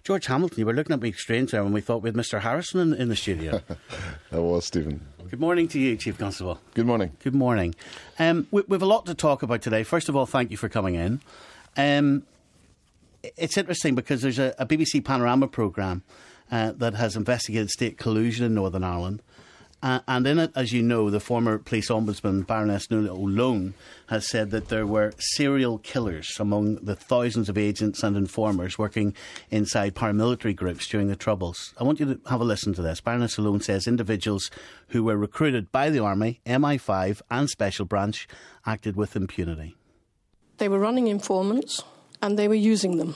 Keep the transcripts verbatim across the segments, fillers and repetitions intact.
George Hamilton, you were looking at me strange there when we thought we had Mister Harrison in, in the studio. That was, Stephen. Good morning to you, Chief Constable. Good morning. Good morning. Um, we, we have a lot to talk about today. First of all, thank you for coming in. Um, it's interesting because there's a, a B B C Panorama programme uh, that has investigated state collusion in Northern Ireland. Uh, and in it, as you know, the former police ombudsman, Baroness Nuala O'Loan, has said that there were serial killers among the thousands of agents and informers working inside paramilitary groups during the Troubles. I want you to have a listen to this. Baroness O'Loan says individuals who were recruited by the Army, M I five and Special Branch acted with impunity. They were running informants and they were using them.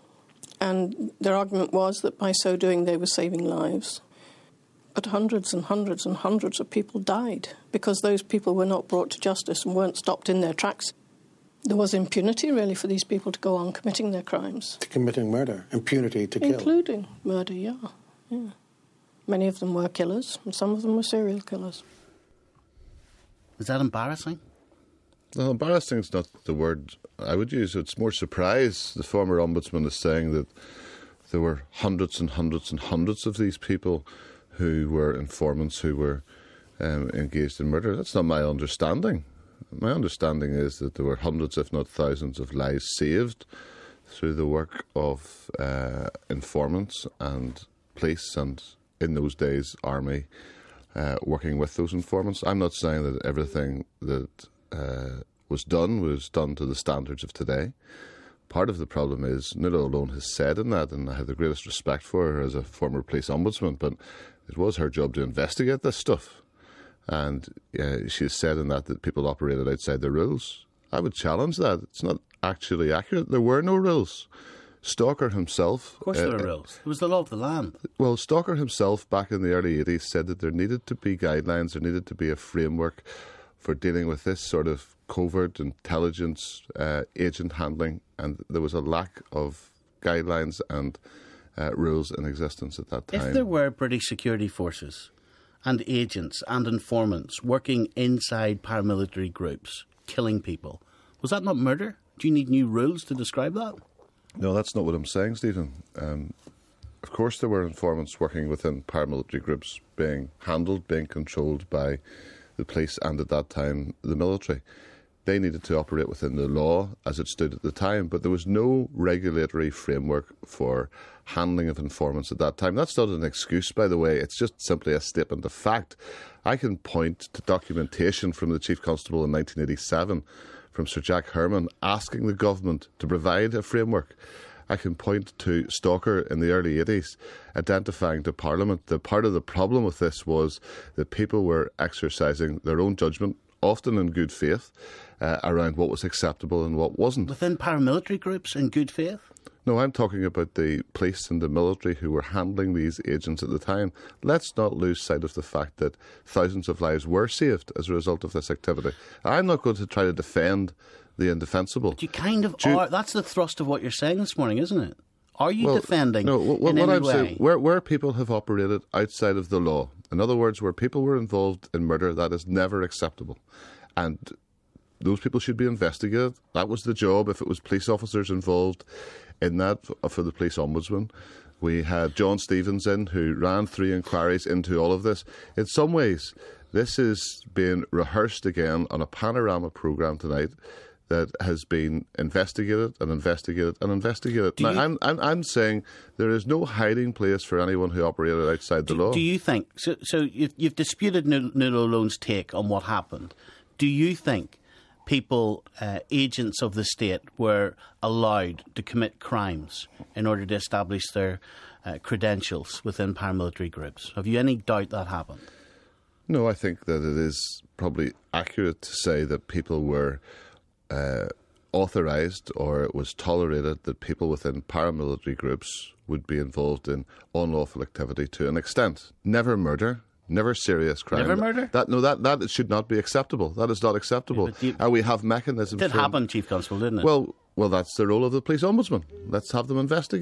And their argument was that by so doing they were saving lives. But hundreds and hundreds and hundreds of people died because those people were not brought to justice and weren't stopped in their tracks. There was impunity, really, for these people to go on committing their crimes. To committing murder, impunity to kill. Including murder, yeah. yeah. Many of them were killers, and some of them were serial killers. Is that embarrassing? Well, embarrassing is not the word I would use. It's more surprise. The former ombudsman is saying that there were hundreds and hundreds and hundreds of these people who were informants, who were um, engaged in murder. That's not my understanding. My understanding is that there were hundreds, if not thousands, of lives saved through the work of uh, informants and police and, in those days, army, uh, working with those informants. I'm not saying that everything that uh, was done was done to the standards of today. Part of the problem is, Nuala O'Loan has said in that, and I have the greatest respect for her as a former police ombudsman, but it was her job to investigate this stuff. And uh, she has said in that that people operated outside the rules. I would challenge that. It's not actually accurate. There were no rules. Stalker himself... Of course there uh, were rules. It was the law of the land. Well, Stalker himself, back in the early eighties, said that there needed to be guidelines, there needed to be a framework for dealing with this sort of covert intelligence uh, agent handling, and there was a lack of guidelines and uh, rules in existence at that time. If there were British security forces and agents and informants working inside paramilitary groups, killing people, was that not murder? Do you need new rules to describe that? No, that's not what I'm saying, Stephen. Um, of course there were informants working within paramilitary groups being handled, being controlled by the police and, at that time, the military. They needed to operate within the law as it stood at the time, but there was no regulatory framework for handling of informants at that time. That's not an excuse, by the way. It's just simply a statement of fact. I can point to documentation from the Chief Constable in nineteen eighty-seven from Sir Jack Herman asking the government to provide a framework. I can point to Stalker in the early eighties identifying to Parliament that part of the problem with this was that people were exercising their own judgment, often in good faith, uh, around what was acceptable and what wasn't. Within paramilitary groups in good faith? No, I'm talking about the police and the military who were handling these agents at the time. Let's not lose sight of the fact that thousands of lives were saved as a result of this activity. I'm not going to try to defend the indefensible. But you kind of Do are. That's the thrust of what you're saying this morning, isn't it? Are you well, defending no, what, in what any I'm way? saying, where, where people have operated outside of the law, in other words, where people were involved in murder, that is never acceptable. And those people should be investigated. That was the job, if it was police officers involved in that, for the police ombudsman. We had John Stevens in, who ran three inquiries into all of this. In some ways, this is being rehearsed again on a Panorama programme tonight that has been investigated and investigated and investigated. Do now, you, I'm, I'm, I'm saying there is no hiding place for anyone who operated outside do, the law. Do you think, so, so you've, you've disputed Nuala O'Loan's take on what happened. Do you think people, uh, agents of the state, were allowed to commit crimes in order to establish their uh, credentials within paramilitary groups? Have you any doubt that happened? No, I think that it is probably accurate to say that people were uh, authorised, or it was tolerated that people within paramilitary groups would be involved in unlawful activity to an extent. Never murder. Never serious crime. Never murder? That, no, that, that should not be acceptable. That is not acceptable. Yeah, you, and we have mechanisms... It did for, happen, Chief Constable, didn't it? Well, well, that's the role of the police ombudsman. Let's have them investigated.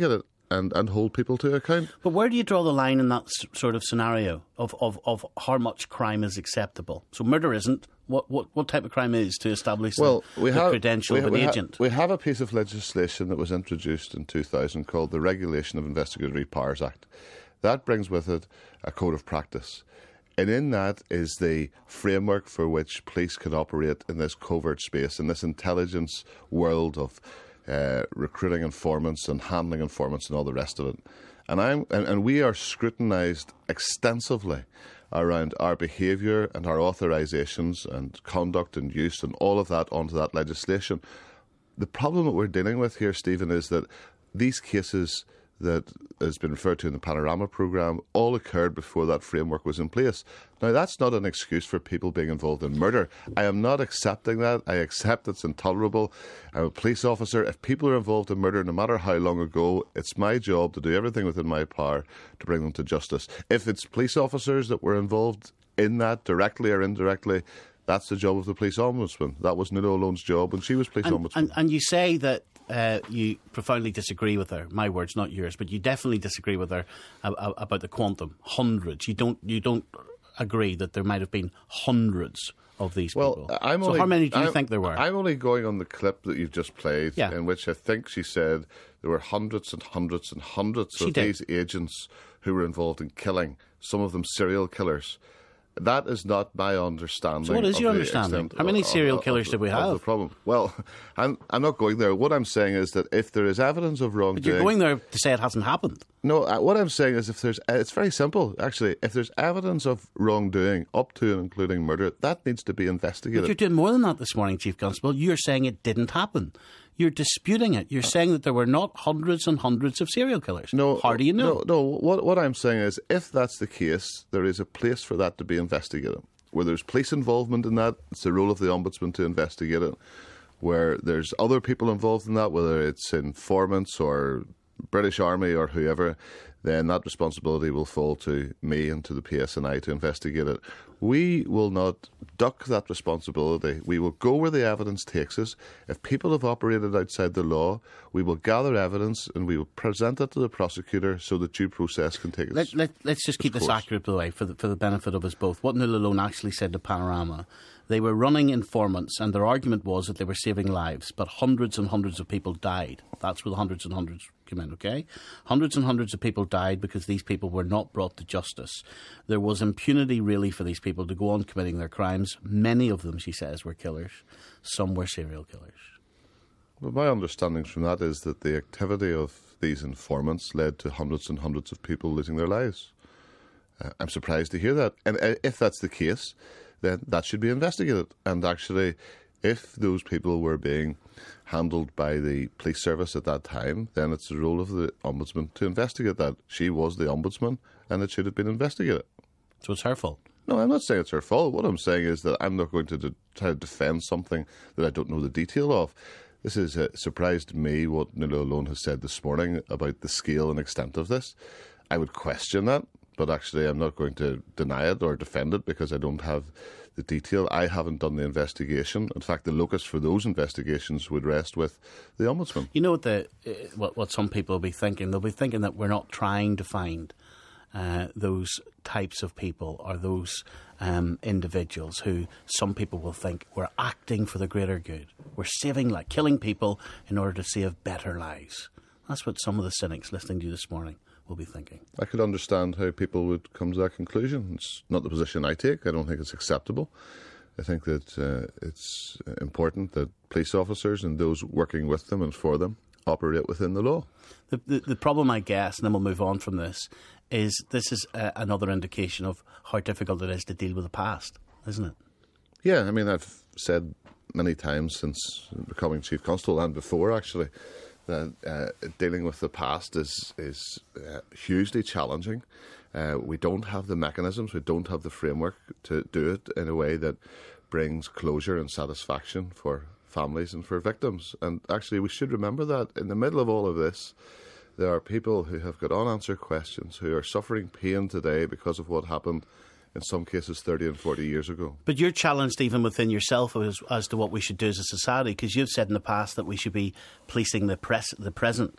and, and hold people to account. But where do you draw the line in that s- sort of scenario of, of, of how much crime is acceptable? So murder isn't. What what, what type of crime is to establish Well, the, we the have, credential we, of an we ha- agent? we have a piece of legislation that was introduced in two thousand called the Regulation of Investigatory Powers Act. That brings with it a code of practice. And in that is the framework for which police can operate in this covert space, in this intelligence world of uh, recruiting informants and handling informants and all the rest of it. And I'm and, and we are scrutinised extensively around our behaviour and our authorisations and conduct and use and all of that onto that legislation. The problem that we're dealing with here, Stephen, is that these cases that has been referred to in the Panorama programme all occurred before that framework was in place. Now, that's not an excuse for people being involved in murder. I am not accepting that. I accept it's intolerable. I'm a police officer. If people are involved in murder, no matter how long ago, it's my job to do everything within my power to bring them to justice. If it's police officers that were involved in that, directly or indirectly, that's the job of the police ombudsman. That was Nuala Olone's job when she was police and, ombudsman. And, and you say that uh, you profoundly disagree with her. My words, not yours, but you definitely disagree with her about, about the quantum. Hundreds. You don't. You don't agree that there might have been hundreds of these well, people. I'm so only, how many do you I'm, think there were? I'm only going on the clip that you've just played, yeah. in which I think she said there were hundreds and hundreds and hundreds she of did. these agents who were involved in killing, some of them serial killers. That is not my understanding. So what is your of the understanding? extent How many of- serial of- killers of did we the- of have? The problem. Well, I'm, I'm not going there. What I'm saying is that if there is evidence of wrongdoing... But you're going there to say it hasn't happened. No, uh, what I'm saying is if there's... Uh, it's very simple, actually. If there's evidence of wrongdoing, up to and including murder, that needs to be investigated. But you're doing more than that this morning, Chief Constable. You're saying it didn't happen. You're disputing it. You're saying that there were not hundreds and hundreds of serial killers. No, How do you know? No, no. What, what I'm saying is if that's the case, there is a place for that to be investigated. Where there's police involvement in that, it's the role of the Ombudsman to investigate it. Where there's other people involved in that, whether it's informants or British Army or whoever, then that responsibility will fall to me and to the P S N I to investigate it. We will not duck that responsibility. We will go where the evidence takes us. If people have operated outside the law, we will gather evidence and we will present it to the prosecutor so that due process can take its Let, let, let's just keep this course. accurate, by the way, for the, for the benefit of us both. What Nuala Olone actually said to Panorama, they were running informants and their argument was that they were saving lives, but hundreds and hundreds of people died. That's where the hundreds and hundreds come in, okay? Hundreds and hundreds of people died because these people were not brought to justice. There was impunity, really, for these people to go on committing their crimes. Many of them, she says, were killers. Some were serial killers. Well, my understanding from that is that the activity of these informants led to hundreds and hundreds of people losing their lives. Uh, I'm surprised to hear that. And uh, if that's the case, then that should be investigated. And actually, if those people were being handled by the police service at that time, then it's the role of the Ombudsman to investigate that. She was the Ombudsman, and it should have been investigated. So it's her fault. No, I'm not saying it's her fault. What I'm saying is that I'm not going to de- try to defend something that I don't know the detail of. This has uh, surprised me, what Nuala Olone has said this morning about the scale and extent of this. I would question that, but actually I'm not going to deny it or defend it because I don't have the detail. I haven't done the investigation. In fact, the locus for those investigations would rest with the Ombudsman. You know what the uh, what, what some people will be thinking? They'll be thinking that we're not trying to find uh, those types of people or those um, individuals who some people will think we're acting for the greater good. We're saving, like killing people in order to save better lives. That's what some of the cynics listening to you this morning will be thinking. I could understand how people would come to that conclusion. It's not the position I take. I don't think it's acceptable. I think that uh, it's important that police officers and those working with them and for them operate within the law. The, the, the problem, I guess, and then we'll move on from this, is this is uh, another indication of how difficult it is to deal with the past, isn't it? Yeah, I mean, I've said many times since becoming Chief Constable and before, actually, that uh, dealing with the past is is uh, hugely challenging. Uh, we don't have the mechanisms, we don't have the framework to do it in a way that brings closure and satisfaction for families and for victims. And actually, we should remember that in the middle of all of this, there are people who have got unanswered questions, who are suffering pain today because of what happened in some cases thirty and forty years ago. But you're challenged even within yourself as, as to what we should do as a society, because you've said in the past that we should be policing the, pres- the present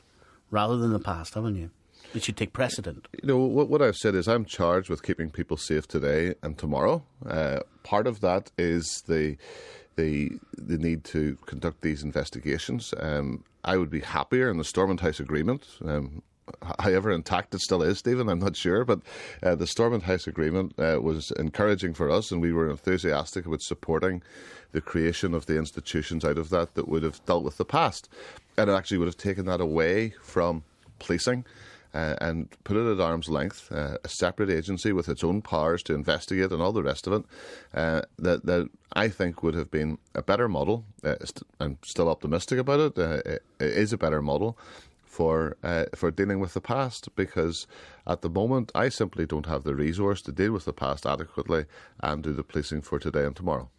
rather than the past, haven't you? It should take precedent. You know, what, what I've said is I'm charged with keeping people safe today and tomorrow. Uh, part of that is the the the need to conduct these investigations. Um, I would be happier in the Stormont House Agreement. Um, However intact it still is, Stephen, I'm not sure. But uh, the Stormont House Agreement uh, was encouraging for us, and we were enthusiastic about supporting the creation of the institutions out of that that would have dealt with the past. And it actually would have taken that away from policing uh, and put it at arm's length, uh, a separate agency with its own powers to investigate and all the rest of it, uh, that, that I think would have been a better model. Uh, st- I'm still optimistic about it. Uh, it. It is a better model for uh, for dealing with the past, because at the moment I simply don't have the resource to deal with the past adequately and do the policing for today and tomorrow.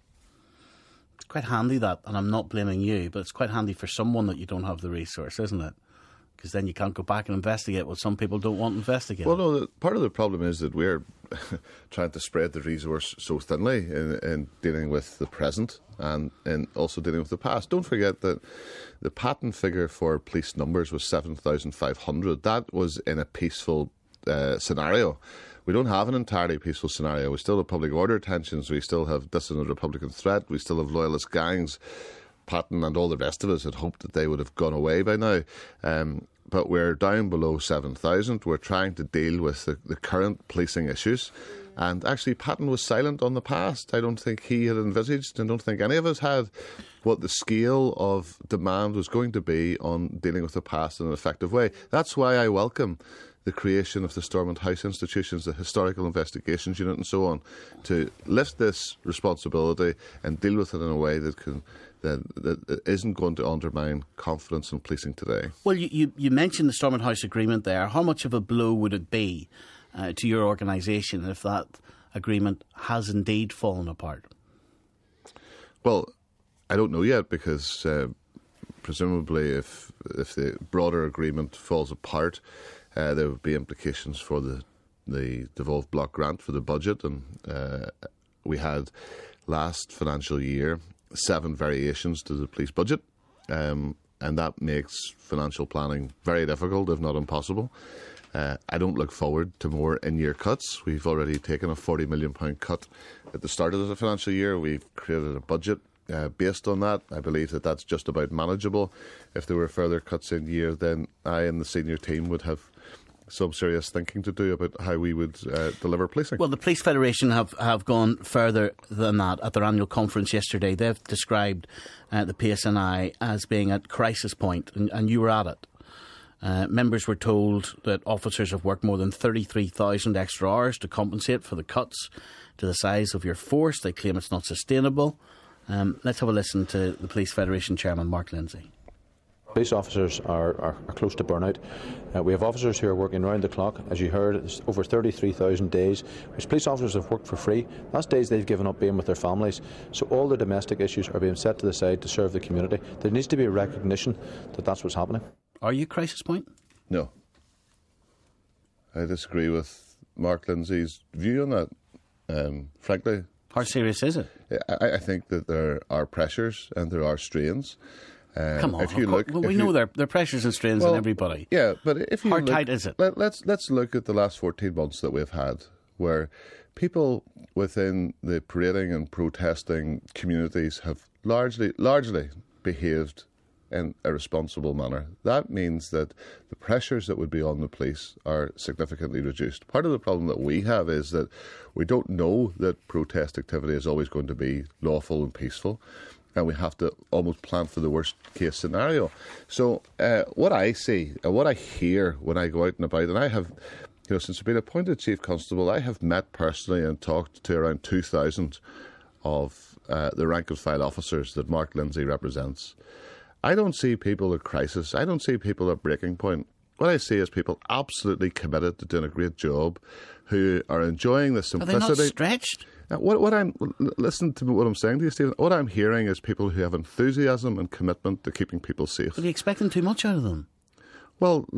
It's quite handy that, and I'm not blaming you, but it's quite handy for someone that you don't have the resource, isn't it? Because then you can't go back and investigate what some people don't want investigated. Well, no, the, part of the problem is that we're trying to spread the resource so thinly in, in dealing with the present and in also dealing with the past. Don't forget that the patent figure for police numbers was seven thousand five hundred. That was in a peaceful uh, scenario. We don't have an entirely peaceful scenario. We still have public order tensions. We still have dissident Republican threat. We still have loyalist gangs. Patton and all the rest of us had hoped that they would have gone away by now. Um, but we're down below seven thousand. We're trying to deal with the, the current policing issues. And actually, Patton was silent on the past. I don't think he had envisaged, and don't think any of us had, what the scale of demand was going to be on dealing with the past in an effective way. That's why I welcome the creation of the Stormont House institutions, the Historical Investigations Unit and so on, to lift this responsibility and deal with it in a way that can that, that isn't going to undermine confidence in policing today. Well, you, you, you mentioned the Stormont House Agreement there. How much of a blow would it be uh, to your organisation if that agreement has indeed fallen apart? Well, I don't know yet, because uh, presumably if if the broader agreement falls apart, Uh, there would be implications for the the devolved block grant for the budget, and uh, we had last financial year seven variations to the police budget, um, and that makes financial planning very difficult, if not impossible. Uh, I don't look forward to more in-year cuts. We've already taken a forty million pounds cut at the start of the financial year. We've created a budget Uh, based on that. I believe that that's just about manageable. If there were further cuts in year, then I and the senior team would have some serious thinking to do about how we would uh, deliver policing. Well, the Police Federation have, have gone further than that at their annual conference yesterday. They've described uh, the P S N I as being at crisis point, and, and you were at it. Uh, members were told that officers have worked more than thirty-three thousand extra hours to compensate for the cuts to the size of your force. They claim it's not sustainable. Um, let's have a listen to the Police Federation Chairman, Mark Lindsay. Police officers are, are, are close to burnout. Uh, we have officers who are working round the clock. As you heard, it's over thirty-three thousand days, which police officers have worked for free. That's days they've given up being with their families. So all the domestic issues are being set to the side to serve the community. There needs to be a recognition that that's what's happening. Are you crisis point? No. I disagree with Mark Lindsay's view on that, um, frankly. How serious is it? I, I think that there are pressures and there are strains. Um, Come on, if you look, look, well, if we you, know there, there are pressures and strains well, in everybody. Yeah, but if you How look, tight is it? Let, let's let's look at the last fourteen months that we've had, where people within the parading and protesting communities have largely largely behaved in a responsible manner. That means that the pressures that would be on the police are significantly reduced. Part of the problem that we have is that we don't know that protest activity is always going to be lawful and peaceful, and we have to almost plan for the worst case scenario. So uh, what I see and what I hear when I go out and about, and I have, you know, since I've been appointed Chief Constable, I have met personally and talked to around two thousand of uh, the rank and file officers that Mark Lindsay represents. I don't see people at crisis. I don't see people at breaking point. What I see is people absolutely committed to doing a great job, who are enjoying the simplicity. Are they not stretched? Now, what, what I'm listen to what I'm saying to you, Stephen. What I'm hearing is people who have enthusiasm and commitment to keeping people safe. Are you expecting too much out of them? Well, look,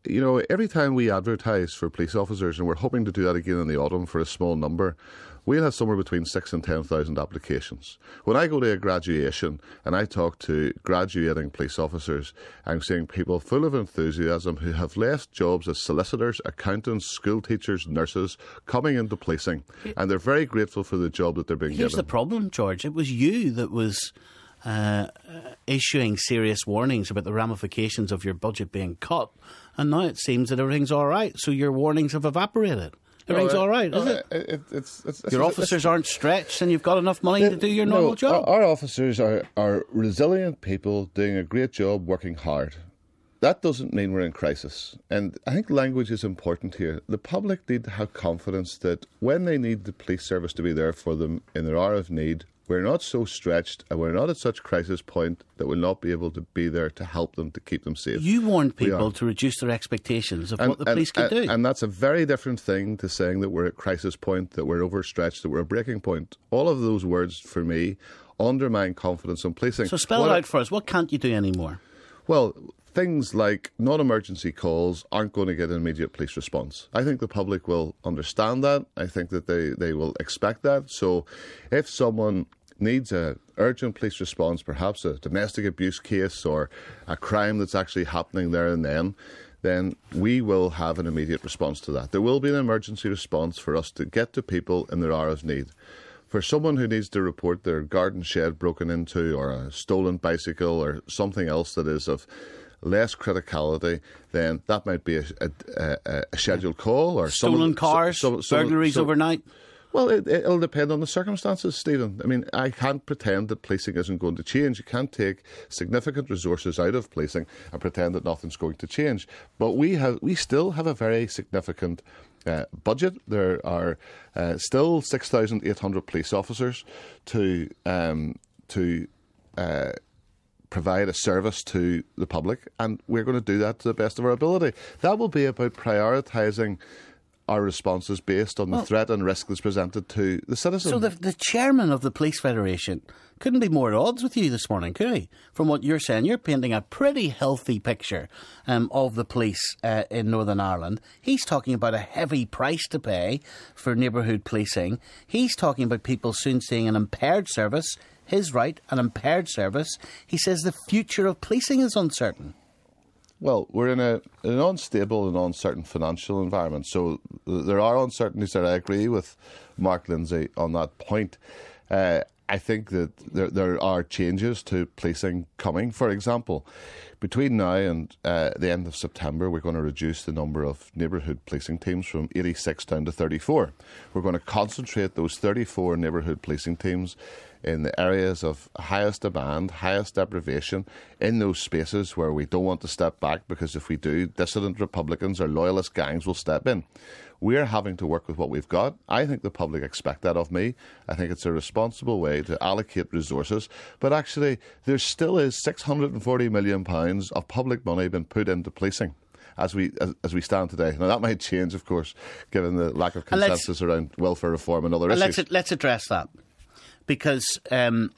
you know, every time we advertise for police officers, and we're hoping to do that again in the autumn for a small number, we'll have somewhere between six and ten thousand applications. When I go to a graduation and I talk to graduating police officers, I'm seeing people full of enthusiasm who have left jobs as solicitors, accountants, school teachers, nurses, coming into policing, and they're very grateful for the job that they're being Here's given. the problem, George. It was you that was uh, issuing serious warnings about the ramifications of your budget being cut, and now it seems that everything's all right, so your warnings have evaporated. Everything's No, all right, no, is it? it, it it's, it's, Your it's, officers it's, aren't stretched and you've got enough money to do your normal no, job. Our, our officers are, are resilient people doing a great job, working hard. That doesn't mean we're in crisis. And I think language is important here. The public need to have confidence that when they need the police service to be there for them in their hour of need, we're not so stretched and we're not at such crisis point that we'll not be able to be there to help them, to keep them safe. You warned We people are. to reduce their expectations of And- what the and- police could and, do. And that's a very different thing to saying that we're at crisis point, that we're overstretched, that we're at breaking point. All of those words, for me, undermine confidence in policing. So spell What it I- out for us. What can't you do anymore? Well, things like non-emergency calls aren't going to get an immediate police response. I think the public will understand that. I think that they, they will expect that. So if someone needs a urgent police response, perhaps a domestic abuse case or a crime that's actually happening there and then, then we will have an immediate response to that. There will be an emergency response for us to get to people in their hour of need. For someone who needs to report their garden shed broken into or a stolen bicycle or something else that is of less criticality, then that might be a, a, a, a scheduled call or Stolen someone, cars, so, so, so, burglaries so, overnight. Well, it, it'll depend on the circumstances, Stephen. I mean, I can't pretend that policing isn't going to change. You can't take significant resources out of policing and pretend that nothing's going to change. But we have, we still have a very significant uh, budget. There are uh, still six thousand eight hundred police officers to um, to. Uh, provide a service to the public, and we're going to do that to the best of our ability. That will be about prioritising our responses based on the Well, threat and risk that's presented to the citizen. So the, the chairman of the Police Federation couldn't be more at odds with you this morning, could he? From what you're saying, you're painting a pretty healthy picture um, of the police uh, in Northern Ireland. He's talking about a heavy price to pay for neighbourhood policing. He's talking about people soon seeing an impaired service. His right, an impaired service. He says the future of policing is uncertain. Well, we're in a, an unstable and uncertain financial environment, so there are uncertainties that I agree with Mark Lindsay on that point. Uh, I think that there, there are changes to policing coming. For example, between now and uh, the end of September, we're going to reduce the number of neighbourhood policing teams from eighty-six down to thirty-four. We're going to concentrate those thirty-four neighbourhood policing teams in the areas of highest demand, highest deprivation, in those spaces where we don't want to step back, because if we do, dissident Republicans or loyalist gangs will step in. We're having to work with what we've got. I think the public expect that of me. I think it's a responsible way to allocate resources. But actually, there still is six hundred forty million pounds of public money being put into policing as we as, as we stand today. Now, that might change, of course, given the lack of consensus around welfare reform and other And issues. let's, let's address that. Because, um,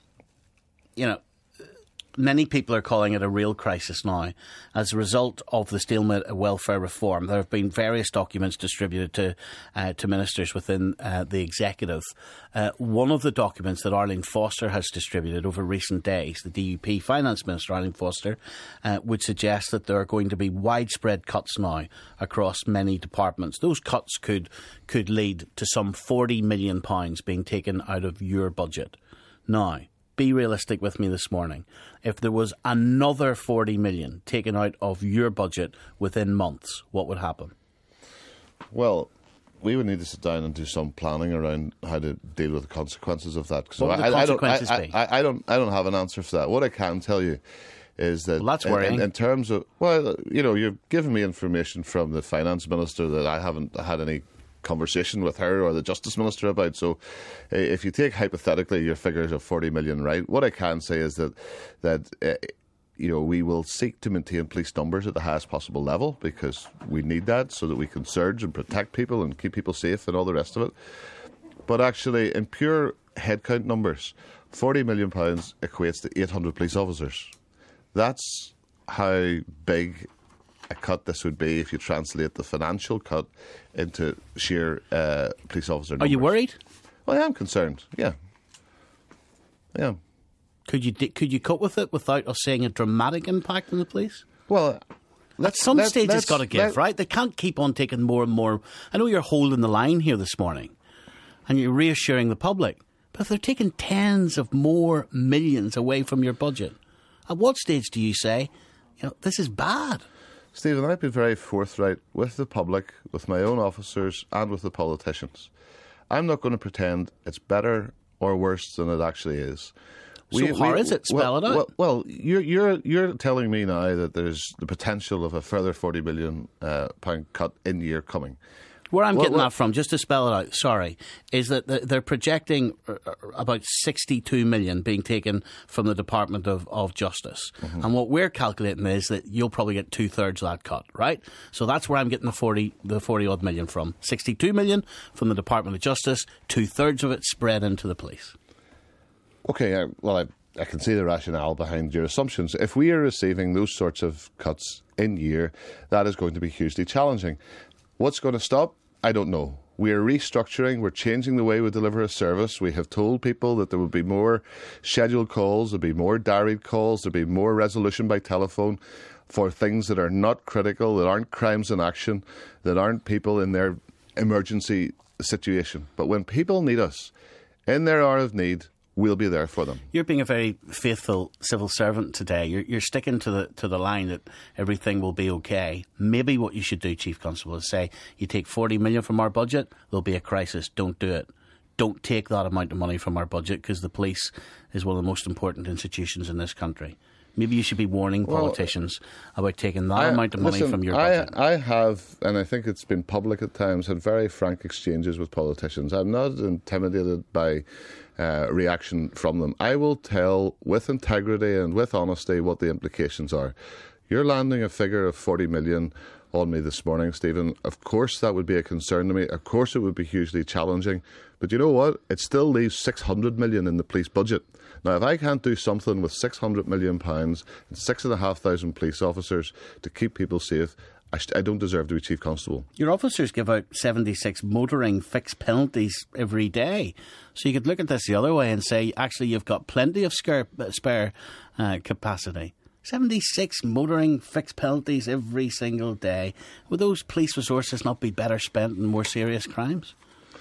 you know, many people are calling it a real crisis now as a result of the stalemate of welfare reform. There have been various documents distributed to uh, to ministers within uh, the executive. Uh, one of the documents that Arlene Foster has distributed over recent days, the D U P Finance Minister Arlene Foster, uh, would suggest that there are going to be widespread cuts now across many departments. Those cuts could could lead to some forty million pounds being taken out of your budget. Now, be realistic with me this morning. If there was another forty million taken out of your budget within months, what would happen? Well, we would need to sit down and do some planning around how to deal with the consequences of that. What would the I, consequences I don't, I, be? I, I don't. I don't have an answer for that. What I can tell you is that Well, that's in- worrying. In, in terms of, well, you know, you've given me information from the finance minister that I haven't had any conversation with her or the Justice Minister about. So uh, if you take hypothetically your figures of forty million right, what I can say is that that uh, you know, we will seek to maintain police numbers at the highest possible level, because we need that so that we can surge and protect people and keep people safe and all the rest of it. But actually, in pure headcount numbers, forty million pounds equates to eight hundred police officers. That's how big a cut this would be if you translate the financial cut into sheer uh, police officer numbers. Are you worried? Well, I am concerned, yeah. I am. Could you could you cope with it without us seeing a dramatic impact on the police? Well, at some let, stage it's got to give, let, right? They can't keep on taking more and more. I know you're holding the line here this morning and you're reassuring the public, but if they're taking tens of more millions away from your budget, at what stage do you say, you know, this is bad? Stephen, I've been very forthright with the public, with my own officers and with the politicians. I'm not going to pretend it's better or worse than it actually is. So we, how we, is it? Spell well, it out. Well, well, you're you're you're telling me now that there's the potential of a further forty million uh, pound cut in year coming. Where I'm well, getting well, that from, just to spell it out, sorry, is that they're projecting about sixty-two million being taken from the Department of, of Justice. Mm-hmm. And what we're calculating is that you'll probably get two thirds of that cut, right? So that's where I'm getting the forty, the forty odd million from. sixty-two million from the Department of Justice, two thirds of it spread into the police. Okay, I, well, I, I can see the rationale behind your assumptions. If we are receiving those sorts of cuts in year, that is going to be hugely challenging. What's going to stop? I don't know. We are restructuring. We're changing the way we deliver a service. We have told people that there will be more scheduled calls, there'll be more diaried calls, there'll be more resolution by telephone for things that are not critical, that aren't crimes in action, that aren't people in their emergency situation. But when people need us in their hour of need, we'll be there for them. You're being a very faithful civil servant today. You're, you're sticking to the to the line that everything will be okay. Maybe what you should do, Chief Constable, is say, you take forty million from our budget, there'll be a crisis. Don't do it. Don't take that amount of money from our budget, because the police is one of the most important institutions in this country. Maybe you should be warning politicians well, about taking that I, amount of money listen, from your budget. I, I have, and I think it's been public at times, had very frank exchanges with politicians. I'm not intimidated by uh, reaction from them. I will tell with integrity and with honesty what the implications are. You're landing a figure of forty million on me this morning, Stephen. Of course that would be a concern to me. Of course it would be hugely challenging. But you know what? It still leaves six hundred million in the police budget. Now, if I can't do something with six hundred million pounds and six thousand five hundred police officers to keep people safe, I, sh- I don't deserve to be Chief Constable. Your officers give out seventy-six motoring fixed penalties every day. So you could look at this the other way and say, actually, you've got plenty of spare, spare uh, capacity. seventy-six motoring fixed penalties every single day. Would those police resources not be better spent in more serious crimes?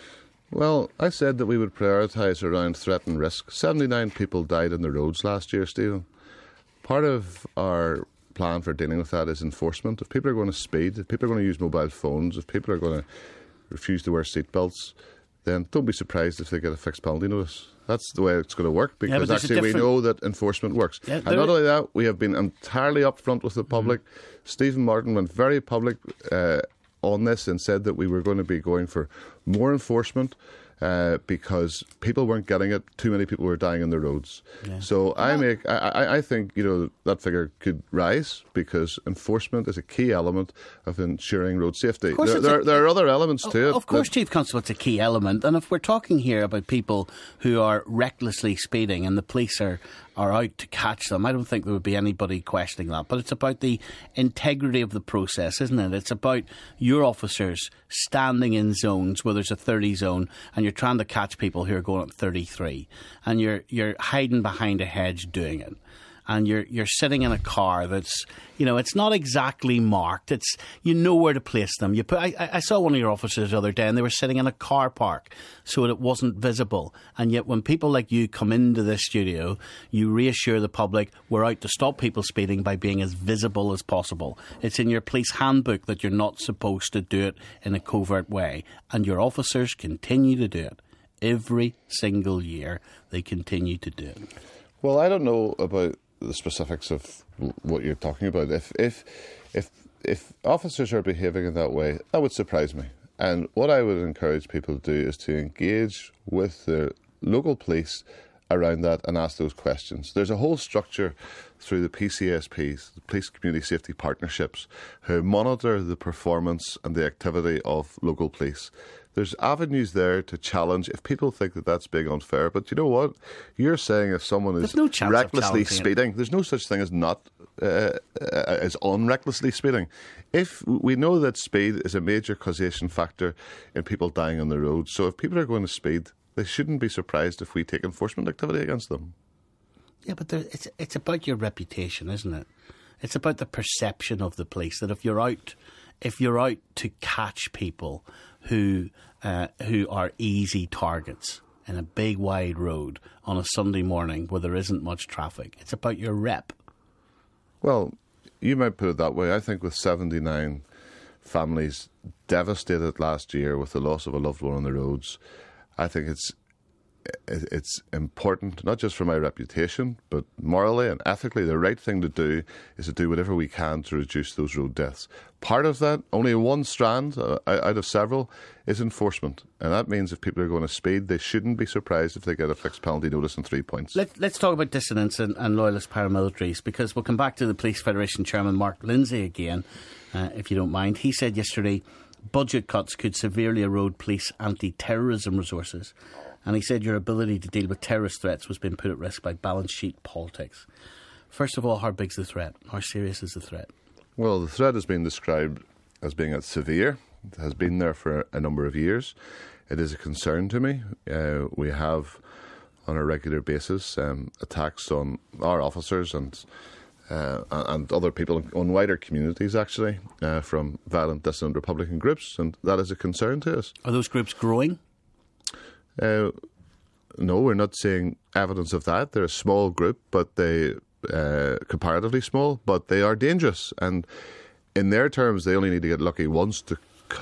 Well, I said that we would prioritise around threat and risk. seventy-nine people died on the roads last year, Stephen. Part of our plan for dealing with that is enforcement. If people are going to speed, if people are going to use mobile phones, if people are going to refuse to wear seatbelts, then don't be surprised if they get a fixed penalty notice. That's the way it's going to work, because yeah, actually different... we know that enforcement works. Yeah, and not only that, we have been entirely upfront with the public. Mm-hmm. Stephen Martin went very public uh, on this and said that we were going to be going for more enforcement uh, because people weren't getting it. Too many people were dying on the roads. Yeah. So well, I make I, I think you know that figure could rise, because enforcement is a key element of ensuring road safety. There, there, a, there are other elements to it. Of course, Chief Constable, it's a key element. And if we're talking here about people who are recklessly speeding and the police are are out to catch them, I don't think there would be anybody questioning that. But it's about the integrity of the process, isn't it? It's about your officers standing in zones where there's a thirty zone and you're trying to catch people who are going at thirty-three, and you're you're hiding behind a hedge doing it. And you're you're sitting in a car that's, you know, it's not exactly marked. It's, you know where to place them. You put. I, I saw one of your officers the other day, and they were sitting in a car park so that it wasn't visible. And yet, when people like you come into this studio, you reassure the public we're out to stop people speeding by being as visible as possible. It's in your police handbook that you're not supposed to do it in a covert way, and your officers continue to do it every single year. They continue to do it. Well, I don't know about the specifics of what you're talking about. If if if if officers are behaving in that way, that would surprise me. And what I would encourage people to do is to engage with their local police around that and ask those questions. There's a whole structure through the P C S Ps, the Police Community Safety Partnerships, who monitor the performance and the activity of local police. There's avenues there to challenge if people think that that's being unfair. But you know what? You're saying if someone is no chance recklessly of speeding, it. there's no such thing as not uh, uh, as unrecklessly speeding. If we know that speed is a major causation factor in people dying on the road, so if people are going to speed, they shouldn't be surprised if we take enforcement activity against them. Yeah, but there, it's it's about your reputation, isn't it? It's about the perception of the police that if you're out, if you're out to catch people who uh, who are easy targets in a big wide road on a Sunday morning where there isn't much traffic, it's about your rep. Well, you might put it that way. I think with seventy-nine families devastated last year with the loss of a loved one on the roads, I think it's it's important, not just for my reputation, but morally and ethically, the right thing to do is to do whatever we can to reduce those road deaths. Part of that, only one strand uh, out of several, is enforcement. And that means if people are going to speed, they shouldn't be surprised if they get a fixed penalty notice and three points. Let, let's talk about dissidents and, and loyalist paramilitaries, because we'll come back to the Police Federation Chairman Mark Lindsay again, uh, if you don't mind. He said yesterday budget cuts could severely erode police anti-terrorism resources. And he said your ability to deal with terrorist threats was being put at risk by balance sheet politics. First of all, how big's the threat? How serious is the threat? Well, the threat has been described as being severe. It has been there for a number of years. It is a concern to me. Uh, we have, on a regular basis, um, attacks on our officers and uh, and other people on wider communities, actually, uh, from violent dissident Republican groups, and that is a concern to us. Are those groups growing? Uh, no, we're not seeing evidence of that. They're a small group, but they uh, comparatively small, but they are dangerous. And in their terms, they only need to get lucky once to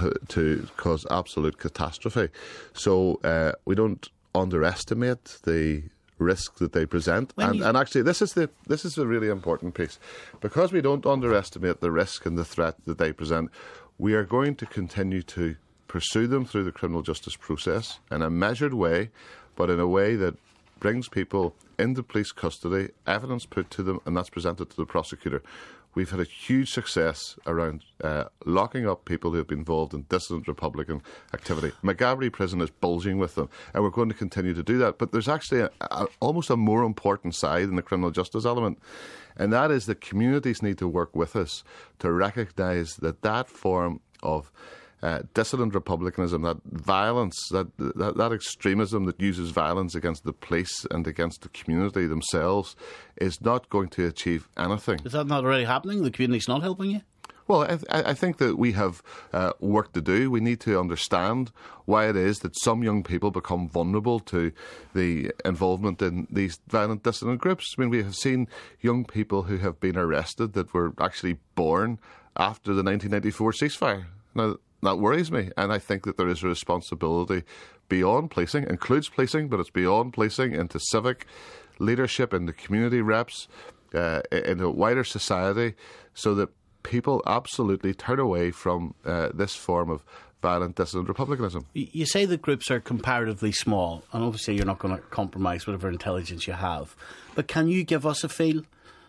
to cause absolute catastrophe. So uh, we don't underestimate the risk that they present. And, you... and actually, this is the this is a really important piece, because we don't underestimate the risk and the threat that they present. We are going to continue to pursue them through the criminal justice process in a measured way, but in a way that brings people into police custody, evidence put to them, and that's presented to the prosecutor. We've had a huge success around uh, locking up people who have been involved in dissident Republican activity. Maghaberry Prison is bulging with them, and we're going to continue to do that. But there's actually a, a, almost a more important side in the criminal justice element, and that is that communities need to work with us to recognise that that form of Uh, dissident republicanism, that violence, that, that that extremism that uses violence against the police and against the community themselves is not going to achieve anything. Is that not already happening? The community's not helping you? Well, I, I think that we have uh, work to do. We need to understand why it is that some young people become vulnerable to the involvement in these violent dissident groups. I mean, we have seen young people who have been arrested that were actually born after the nineteen ninety-four ceasefire. Now, that worries me, and I think that there is a responsibility beyond policing, includes policing, but it's beyond policing, into civic leadership, into community reps, uh, into wider society, so that people absolutely turn away from uh, this form of violent dissident republicanism. You say the groups are comparatively small, and obviously you're not going to compromise whatever intelligence you have, but can you give us a feel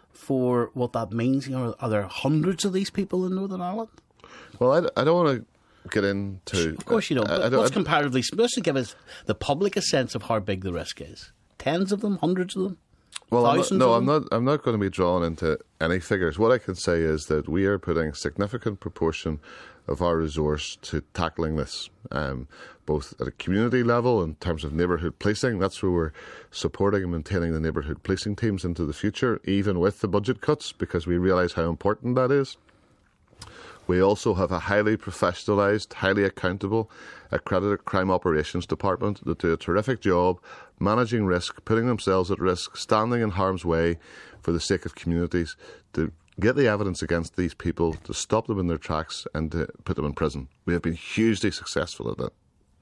for what that means? You know, are there hundreds of these people in Northern Ireland? Well, I, I don't want to get into... Of course you don't, but I, I, what's I, comparatively... Just to give us, the public, a sense of how big the risk is. Tens of them? Hundreds of them? Well, I'm not, Thousands no, of I'm them? not. I'm not going to be drawn into any figures. What I can say is that we are putting a significant proportion of our resource to tackling this, um, both at a community level in terms of neighbourhood policing. That's where we're supporting and maintaining the neighbourhood policing teams into the future, even with the budget cuts, because we realise how important that is. We also have a highly professionalised, highly accountable, accredited crime operations department that do a terrific job managing risk, putting themselves at risk, standing in harm's way for the sake of communities, to get the evidence against these people, to stop them in their tracks and to put them in prison. We have been hugely successful at that.